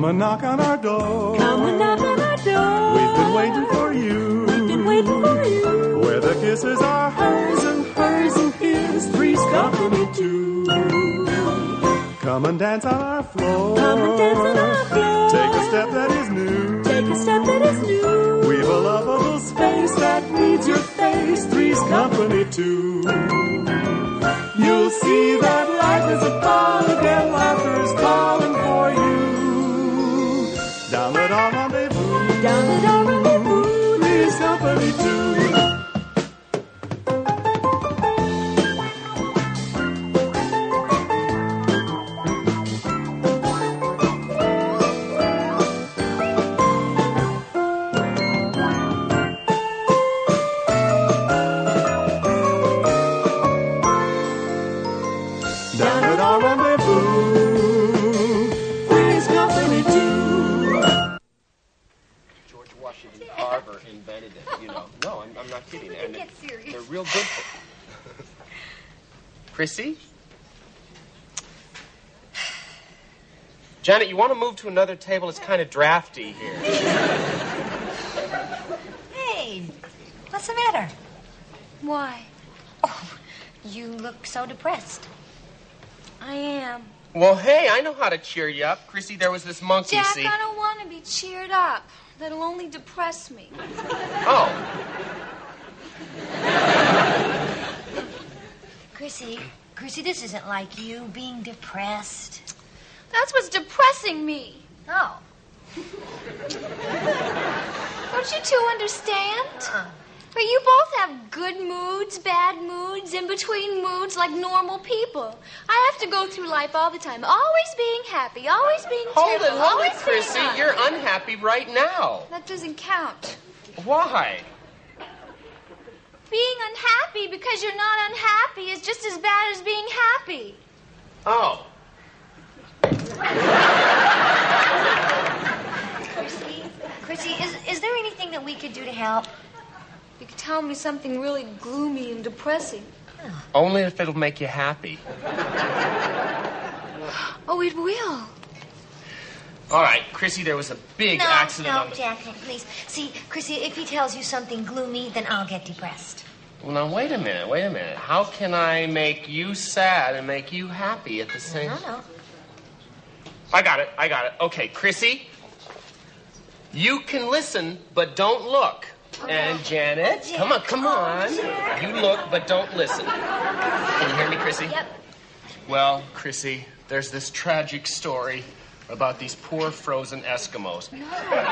and knock on our door. Come and knock on our door. We've been waiting for you. We've been waiting for you. Where the kisses are hers and his, three's company too. Come and dance on our floor. Come and dance on our floor. Take a step that is new. Take a step that is new. We've a lovable space that needs your face. Three's company too. You'll see that life is a ball again. Laughter is calling for you. Down at our rendezvous. Down at our rendezvous. Three's company too. Chrissy? Janet, you want to move to another table? It's kind of drafty here. Hey, what's the matter? Why? Oh, you look so depressed. I am. Well, hey, I know how to cheer you up. Chrissy, there was this monkey, Jack, see? I don't want to be cheered up. That'll only depress me. Oh. Chrissy, this isn't like you being depressed. That's what's depressing me. Oh. Don't you two understand? But you both have good moods, bad moods, in-between moods like normal people. I have to go through life all the time, always being happy, always being cheerful, Hold it, always Chrissy. being You're unhappy right now. That doesn't count. Why? Being unhappy because you're not unhappy is just as bad as being happy. Oh. Chrissy, is there anything that we could do to help? You could tell me something really gloomy and depressing. Only if it'll make you happy. Oh, it will. All right, Chrissy, there was a big accident on the... Jack, please. See, Chrissy, if he tells you something gloomy, then I'll get depressed. Well, now, wait a minute. How can I make you sad and make you happy at the same time? No. I got it. Okay, Chrissy, you can listen, but don't look. Okay. And Janet, Jack, come on. Jack. You look, but don't listen. Can you hear me, Chrissy? Yep. Well, Chrissy, there's this tragic story about these poor frozen Eskimos. No.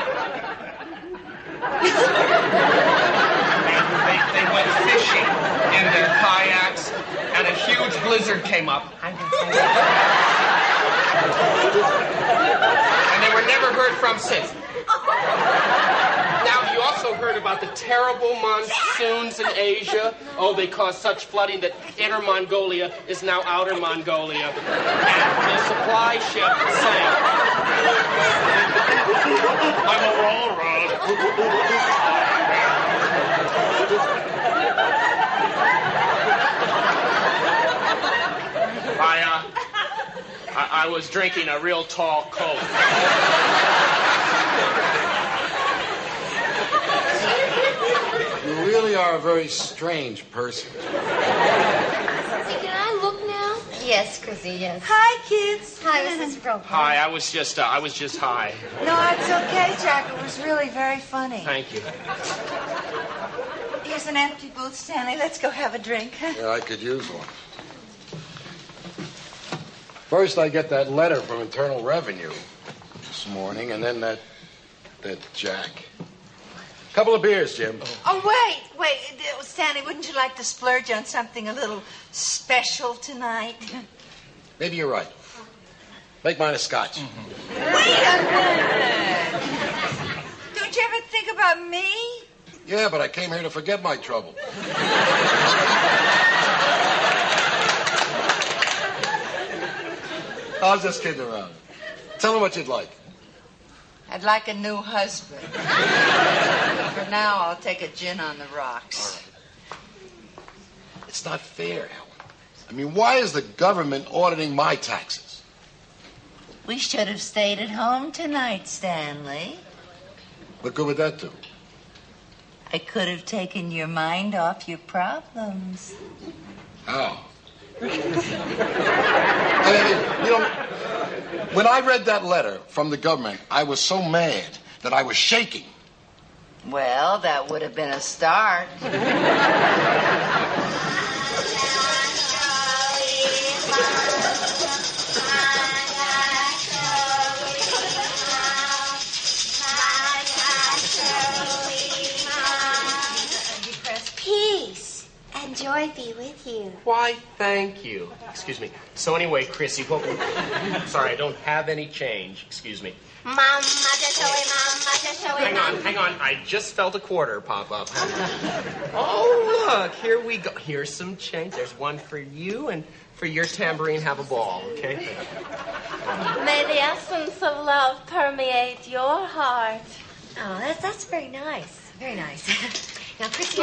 They went fishing in their kayaks, and a huge blizzard came up. And they were never heard from since. Now, you also heard about the terrible monsoons in Asia. Oh, they caused such flooding that Inner Mongolia is now Outer Mongolia. And the supply ship sank. I'm Aurora. I was drinking a real tall Coke. You really are a very strange person. Hey, can I look now? Yes, Chrissy, yes. Hi, kids. Hi, Mrs. Brokaw. Hi, I was just high. No, it's okay, Jack. It was really very funny. Thank you. Here's an empty booth, Stanley. Let's go have a drink. Yeah, I could use one. First, I get that letter from Internal Revenue this morning, and then that Jack. Couple of beers, Jim. Oh, wait. Stanley, wouldn't you like to splurge on something a little special tonight? Maybe you're right. Make mine a scotch. Mm-hmm. Wait a minute. Don't you ever think about me? Yeah, but I came here to forget my trouble. I was just kidding around. Tell me what you'd like. I'd like a new husband. For now, I'll take a gin on the rocks. All right. It's not fair, Helen. I mean, why is the government auditing my taxes? We should have stayed at home tonight, Stanley. What good would that do? I could have taken your mind off your problems. How? When I read that letter from the government, I was so mad that I was shaking. Well, that would have been a start. Peace and joy be with you. Why, thank you. Excuse me. So anyway, Chrissy, sorry, I don't have any change. Excuse me. Mama, Hang on. I just felt a quarter pop up. Oh, look, here we go. Here's some change. There's one for you, and for your tambourine, have a ball, okay? May the essence of love permeate your heart. Oh, that's very nice. Very nice. Now, Chrissy,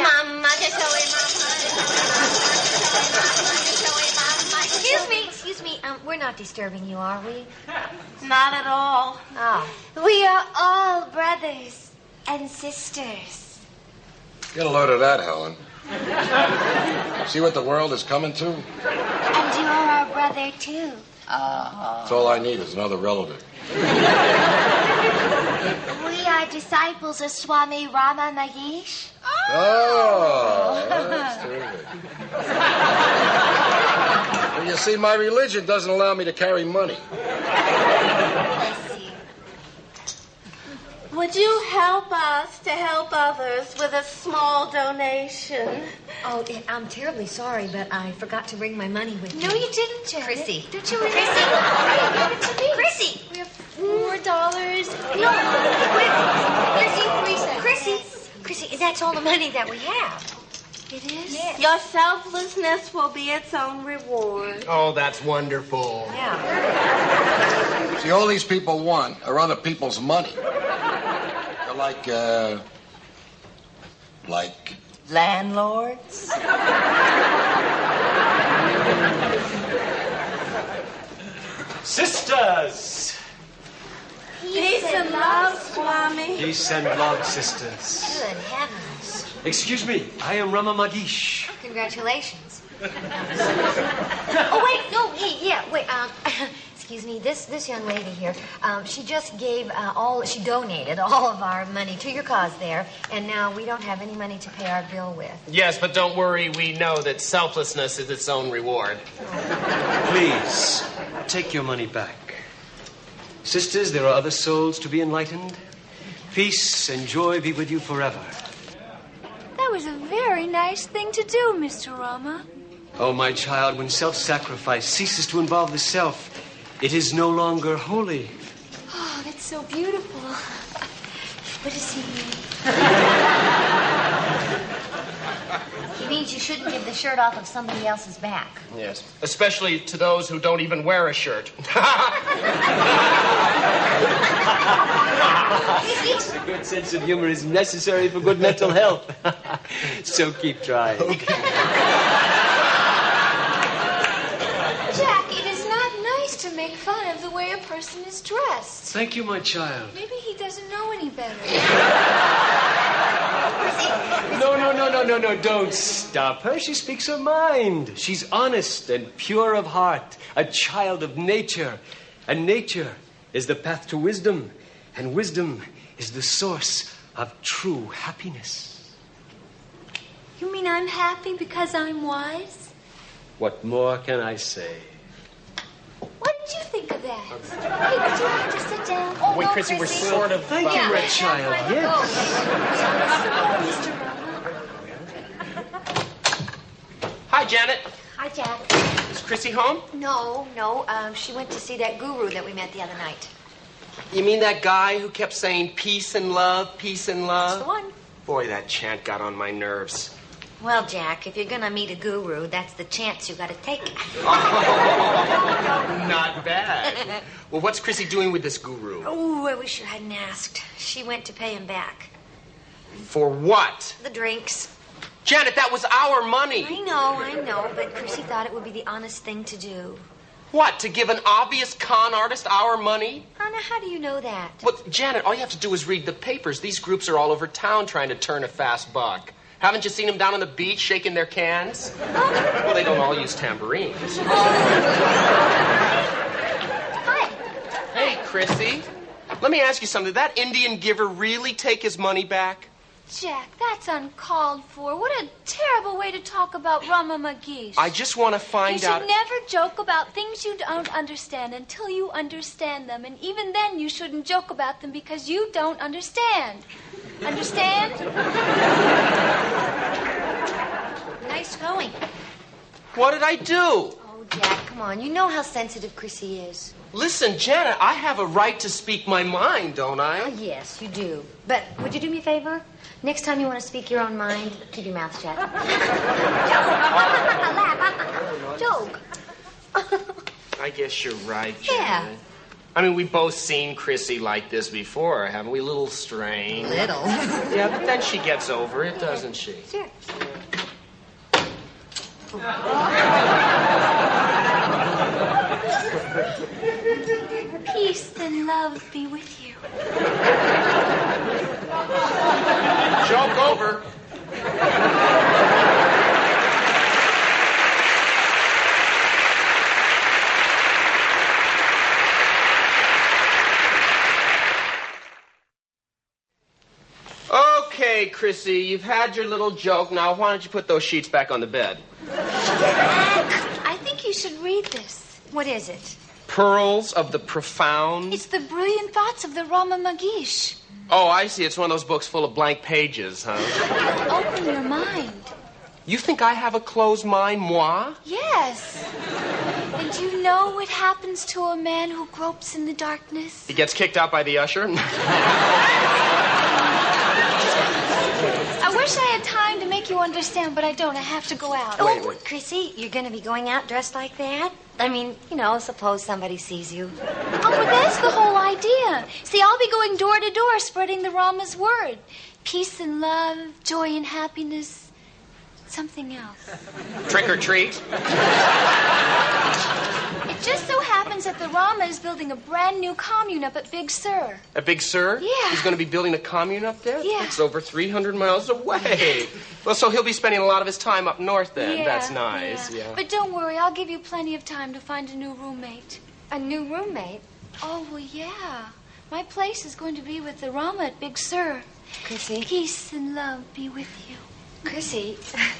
Excuse me. We're not disturbing you, are we? Not at all. Oh. We are all brothers and sisters. Get a load of that, Helen. See what the world is coming to? And you're our brother, too. That's all I need is another relative. We are disciples of Swami Rama Mahesh. Oh, that's terrific. Well, you see, my religion doesn't allow me to carry money. Would you help us to help others with a small donation? Oh, I'm terribly sorry, but I forgot to bring my money with me. No, you didn't, Janet. Chrissy. Don't you remember? Chrissy. We have $4. No, Chrissy, that's all the money that we have. It is? Yes. Your selflessness will be its own reward. Oh, that's wonderful. Yeah. See, all these people want are other people's money. They're like Landlords? Sisters! Peace and love, Swami. Peace and love, sisters. Good heavens. Excuse me, I am Rama Mahesh. Congratulations. Oh, wait, no, hey, yeah, wait, excuse me, this young lady here, she just gave she donated all of our money to your cause there, and now we don't have any money to pay our bill with. Yes, but don't worry. We know that selflessness is its own reward. Please, take your money back. Sisters, there are other souls to be enlightened. Peace and joy be with you forever. That was a very nice thing to do, Mr. Rama. Oh, my child, when self-sacrifice ceases to involve the self, it is no longer holy. Oh, that's so beautiful. What does he mean? He means you shouldn't give the shirt off of somebody else's back. Yes, especially to those who don't even wear a shirt. A good sense of humor is necessary for good mental health. So keep trying. Jack, it is not nice to make fun of the way a person is dressed. Thank you, my child. Maybe he doesn't know any better. No, don't stop her. She speaks her mind. She's honest and pure of heart, a child of nature. And nature is the path to wisdom, and wisdom is the source of true happiness. You mean I'm happy because I'm wise? What more can I say? What did you think of that? Hey, would you like to sit down? Oh, Wait, no, Chrissy, we're sort of... Thank you, red child. Yes. Mr. Rama. Hi, Janet. Hi, Jack. Is Chrissy home? No, she went to see that guru that we met the other night. You mean that guy who kept saying peace and love, peace and love? That's the one. Boy, that chant got on my nerves. Well, Jack, if you're gonna meet a guru, that's the chance you gotta take. Not bad. Well, what's Chrissy doing with this guru? Oh, I wish you hadn't asked. She went to pay him back. For what? The drinks. Janet, that was our money. I know, but Chrissy thought it would be the honest thing to do. What, to give an obvious con artist our money? Anna, how do you know that? Well, Janet, all you have to do is read the papers. These groups are all over town trying to turn a fast buck. Haven't you seen them down on the beach shaking their cans? Well, they don't all use tambourines. Hi. Hey, Chrissy. Let me ask you something. Did that Indian giver really take his money back? Jack, that's uncalled for. What a terrible way to talk about Rama Magish. I just want to find out... You should never joke about things you don't understand until you understand them. And even then, you shouldn't joke about them because you don't understand. Understand? Nice going. What did I do? Oh, Jack, come on. You know how sensitive Chrissy is. Listen, Janet, I have a right to speak my mind, don't I? Oh, yes, you do. But would you do me a favor? Next time you want to speak your own mind, keep your mouth shut. Joke. I guess you're right, Janet. Yeah. I mean, we've both seen Chrissy like this before, haven't we? A little strained. Little. Yeah, but then she gets over it, doesn't she? Sure. Peace and love be with you. Joke over. Okay, Chrissy, you've had your little joke. Now, why don't you put those sheets back on the bed? I think you should read this. What is it? Pearls of the Profound. It's the brilliant thoughts of the Rama Magish. Oh, I see. It's one of those books full of blank pages, huh? Open your mind. You think I have a closed mind, moi? Yes. And you know what happens to a man who gropes in the darkness? He gets kicked out by the usher? I wish I had time to make you understand, but I don't. I have to go out. Oh, Chrissy, you're going to be going out dressed like that? I mean, you know, suppose somebody sees you. Oh, but that's the whole idea. See, I'll be going door to door spreading the Rama's word. Peace and love, joy and happiness, something else. Trick or treat? It just so happens that the Rama is building a brand new commune up at Big Sur. At Big Sur? Yeah. He's going to be building a commune up there? Yeah. It's over 300 miles away. Well, so he'll be spending a lot of his time up north then. Yeah, That's nice, yeah. But don't worry, I'll give you plenty of time to find a new roommate. A new roommate? Oh, well, yeah. My place is going to be with the Rama at Big Sur. Chrissy? Peace and love be with you. Chrissy?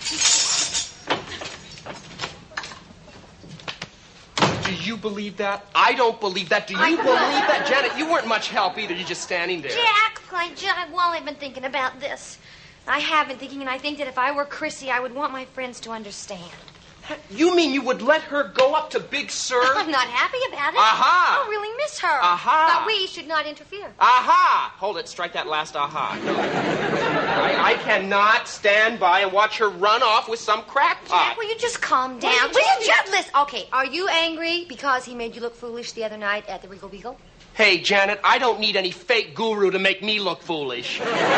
Do you believe that? I don't believe that. Do you believe that? Janet, you weren't much help either. You're just standing there. Jack, well, I've been thinking about this. I have been thinking, and I think that if I were Chrissy, I would want my friends to understand. You mean you would let her go up to Big Sur? I'm not happy about it. Aha! I really miss her. Aha! But we should not interfere. Aha! Hold it. Strike that last aha. No. I cannot stand by and watch her run off with some crackpot. Jack, will you just calm down? Will you just listen? Okay, are you angry because he made you look foolish the other night at the Regal Beagle? Hey, Janet, I don't need any fake guru to make me look foolish.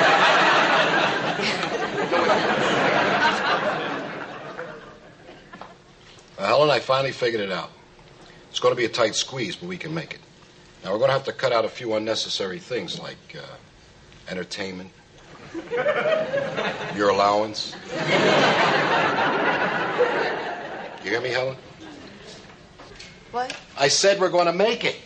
Helen, I finally figured it out. It's going to be a tight squeeze, but we can make it. Now, we're going to have to cut out a few unnecessary things like entertainment, your allowance. You hear me, Helen? What? I said we're going to make it.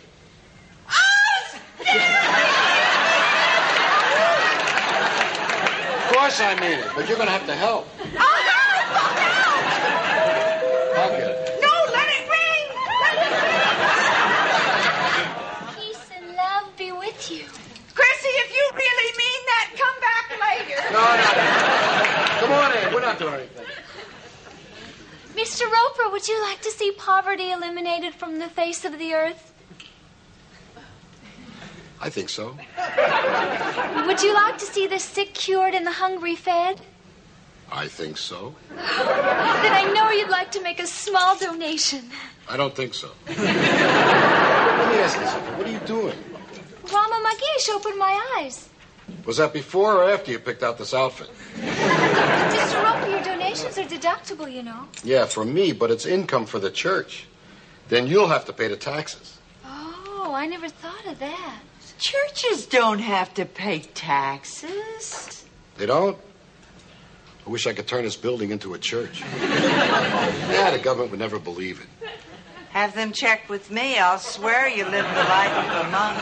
Of course I mean it, but you're going to have to help. I'll get it. No, let it ring! Peace and love be with you. Chrissy, if you really mean that, come back later. No. Come on in. We're not doing anything. Mr. Roper, would you like to see poverty eliminated from the face of the earth? I think so. Would you like to see the sick cured and the hungry fed? I think so. Then I know you'd like to make a small donation. I don't think so. Let me ask you something. What are you doing? Rama Magish opened my eyes. Was that before or after you picked out this outfit? Mr. Roper, your donations are deductible, you know. Yeah, for me, but it's income for the church. Then you'll have to pay the taxes. Oh, I never thought of that. Churches don't have to pay taxes. They don't? I wish I could turn this building into a church. Yeah, the government would never believe it. Have them checked with me. I'll swear you live the life of a monk.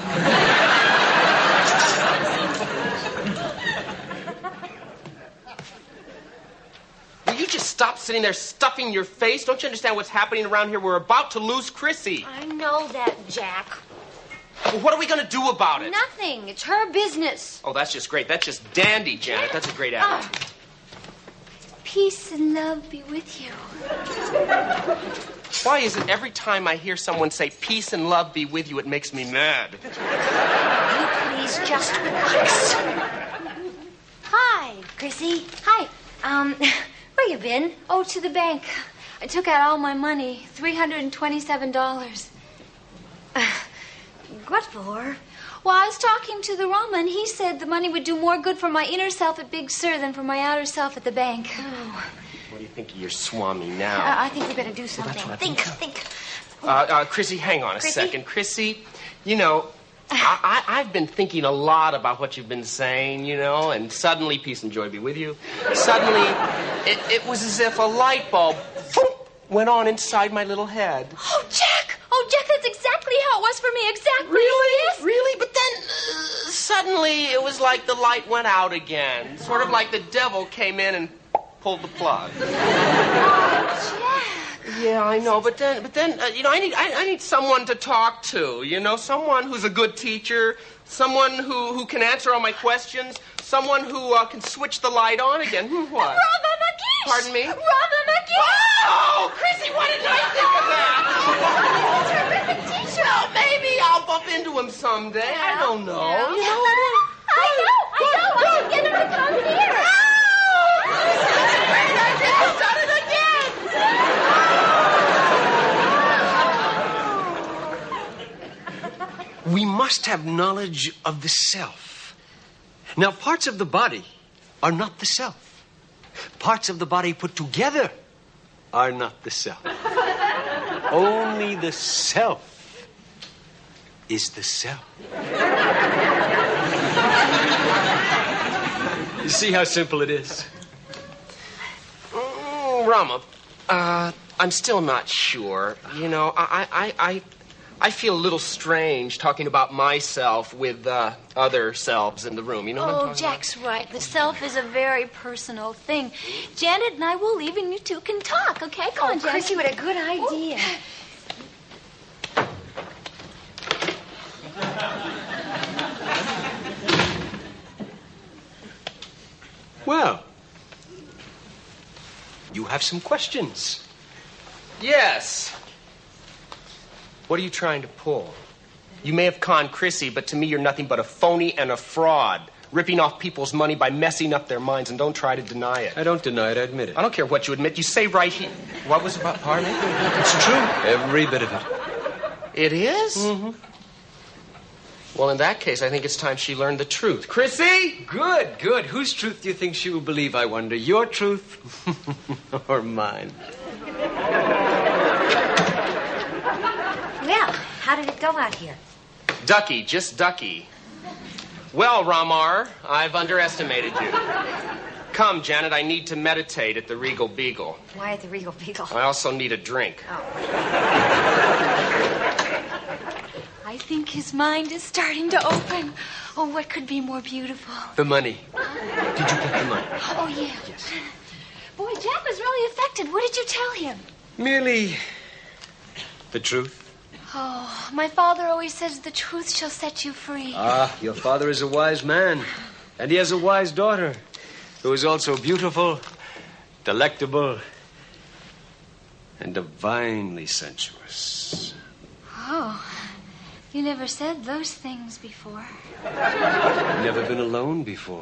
Will you just stop sitting there stuffing your face? Don't you understand what's happening around here? We're about to lose Chrissy. I know that, Jack. Well, what are we going to do about it? Nothing. It's her business. Oh, that's just great. That's just dandy, Janet. That's a great attitude. Peace and love be with you. Why is it every time I hear someone say peace and love be with you, it makes me mad? You please just relax. Hi, Chrissy. Hi. Where you been? Oh, to the bank. I took out all my money, $327. What for? Well, I was talking to the Rama, and he said the money would do more good for my inner self at Big Sur than for my outer self at the bank. Oh. What do you think of your Swami now? I think we better do something. Think. Chrissy, hang on a second. Chrissy, you know, I've been thinking a lot about what you've been saying, you know, and suddenly, peace and joy be with you. Suddenly, it was as if a light bulb went on inside my little head. Oh, Jack! Oh, Jack, that's exactly how it was for me. Exactly. Really? Yes. Really? But then suddenly it was like the light went out again. Sort of like the devil came in and pulled the plug. Oh, Jack. Yeah, I know. But then, you know, I need someone to talk to. You know, someone who's a good teacher, someone who can answer all my questions, someone who can switch the light on again. What? Rama Magish. Pardon me? Rama Magish. Oh, Chrissy, what did I think of that? Terrific teacher. Well, maybe I'll bump into him someday. I don't know. Yeah. You know? I know. I should get him to come here. This is a great idea. I've done it again. We must have knowledge of the self. Now, parts of the body are not the self. Parts of the body put together are not the self. Only the self is the self. You see how simple it is? Rama, I'm still not sure. You know, I feel a little strange talking about myself with other selves in the room. You know what I'm talking Jack's right. The self is a very personal thing. Janet and I will leave, and you two can talk, okay? Come on, Janet. Chrissy, what a good idea. Well, you have some questions. Yes. What are you trying to pull? You may have conned Chrissy, but to me you're nothing but a phony and a fraud, ripping off people's money by messing up their minds, and don't try to deny it. I don't deny it, I admit it. I don't care what you admit. You say right here. What was about, pardon me? It's true. Every bit of it. It is? Mm-hmm. Well, in that case, I think it's time she learned the truth. Chrissy? Good, good. Whose truth do you think she will believe, I wonder? Your truth or mine? Well, how did it go out here? Ducky, just ducky. Well, Ramar, I've underestimated you. Come, Janet, I need to meditate at the Regal Beagle. Why at the Regal Beagle? I also need a drink. Oh. I think his mind is starting to open. Oh, what could be more beautiful? The money. Did you get the money? Oh, yeah. Yes. Boy, Jack was really affected. What did you tell him? Merely the truth. Oh, my father always says the truth shall set you free. Ah, your father is a wise man. And he has a wise daughter who is also beautiful, delectable, and divinely sensuous. Oh, you never said those things before. Never been alone before.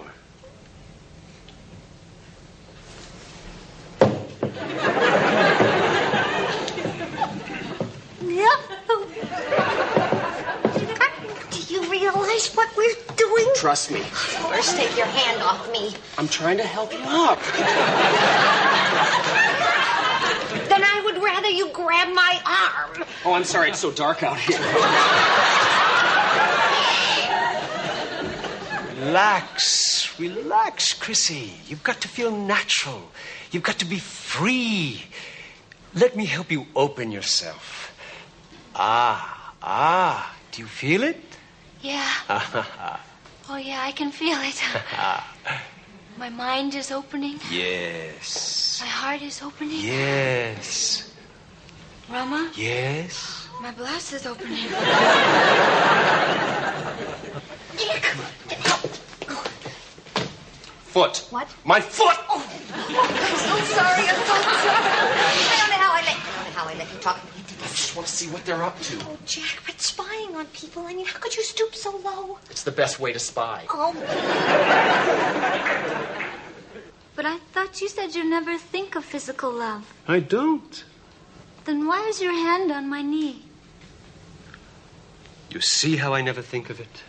Do you realize what we're doing? Trust me. First, take your hand off me. I'm trying to help you up. Then I would rather you grab my arm. Oh, I'm sorry. It's so dark out here. Relax, Chrissy. You've got to feel natural. You've got to be free. Let me help you open yourself. Do you feel it? Yeah. Oh, yeah, I can feel it. My mind is opening. Yes. My heart is opening. Yes. Rama? Yes. My blouse is opening. Foot. What? My foot! Oh, I'm so sorry. I don't know how I let you talk. I just want to see what they're up to. Oh, Jack, but spying on people, I mean, how could you stoop so low? It's the best way to spy. Oh. But I thought you said you never think of physical love. I don't. Then why is your hand on my knee? You see how I never think of it?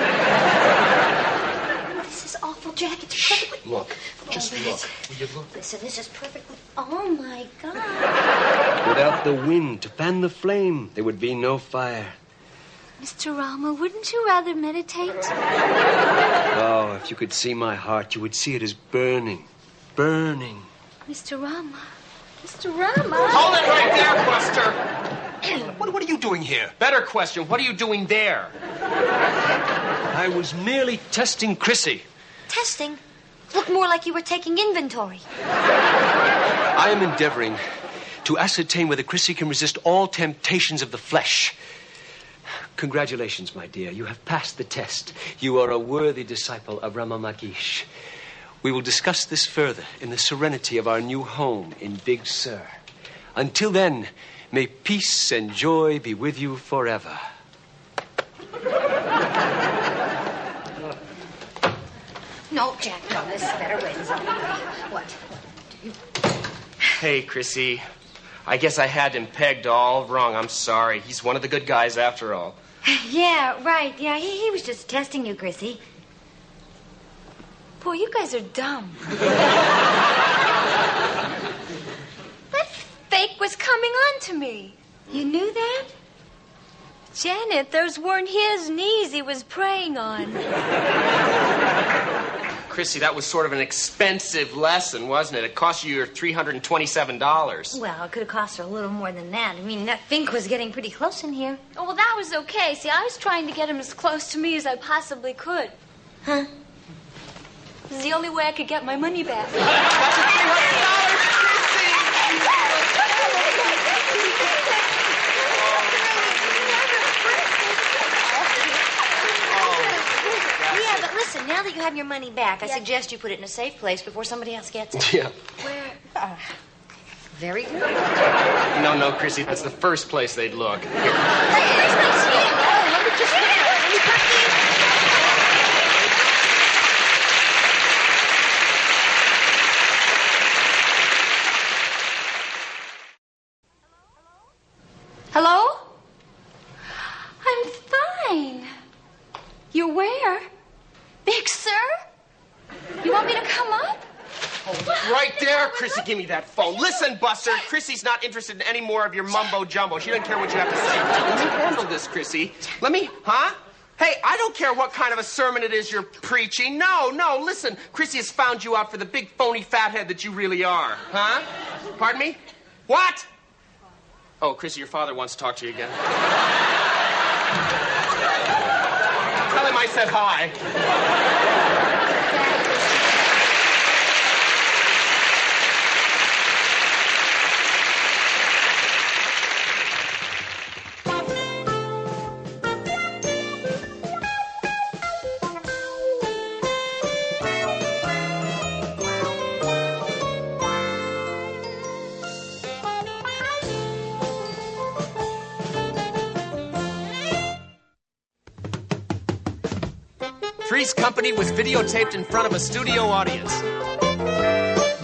This is awful, Jack. It's perfect. Look. Just look. Will you look? Listen, this is perfect. Oh, my God. Without the wind to fan the flame, there would be no fire. Mr. Rama, wouldn't you rather meditate? Oh, if you could see my heart, you would see it as burning. Burning. Mr. Rama. Mr. Rama. Hold it right there, Buster. What are you doing here? Better question. What are you doing there? I was merely testing Chrissy. Testing? Looked more like you were taking inventory. I am endeavoring to ascertain whether Chrissy can resist all temptations of the flesh. Congratulations, my dear. You have passed the test. You are a worthy disciple of Rama Magish. We will discuss this further in the serenity of our new home in Big Sur. Until then, may peace and joy be with you forever. No, Jack, no, this is better. Wait, what? Hey, Chrissy. I guess I had him pegged all wrong. I'm sorry. He's one of the good guys after all. Yeah, right. Yeah, he was just testing you, Chrissy. Boy, you guys are dumb. That fake was coming on to me. You knew that? Janet, those weren't his knees he was praying on. Chrissy, that was sort of an expensive lesson, wasn't it? It cost you your $327. Well, it could have cost her a little more than that. I mean, that Fink was getting pretty close in here. Oh, well, that was okay. See, I was trying to get him as close to me as I possibly could. Huh? It was the only way I could get my money back. That's Yeah, but listen, now that you have your money back, I suggest you put it in a safe place before somebody else gets it. Yeah. Where? Very good. No, Chrissy, that's the first place they'd look. Here. Hello? I'm fine. You're where? Big Sur? You want me to come up? Right there, Chrissy, give me that phone. Listen, Buster, Chrissy's not interested in any more of your mumbo-jumbo. She doesn't care what you have to say. Let me handle this, Chrissy. Huh? Hey, I don't care what kind of a sermon it is you're preaching. No, listen. Chrissy has found you out for the big phony fathead that you really are. Huh? Pardon me? What? Oh, Chrissy, your father wants to talk to you again. Tell him I said hi. Three's Company was videotaped in front of a studio audience.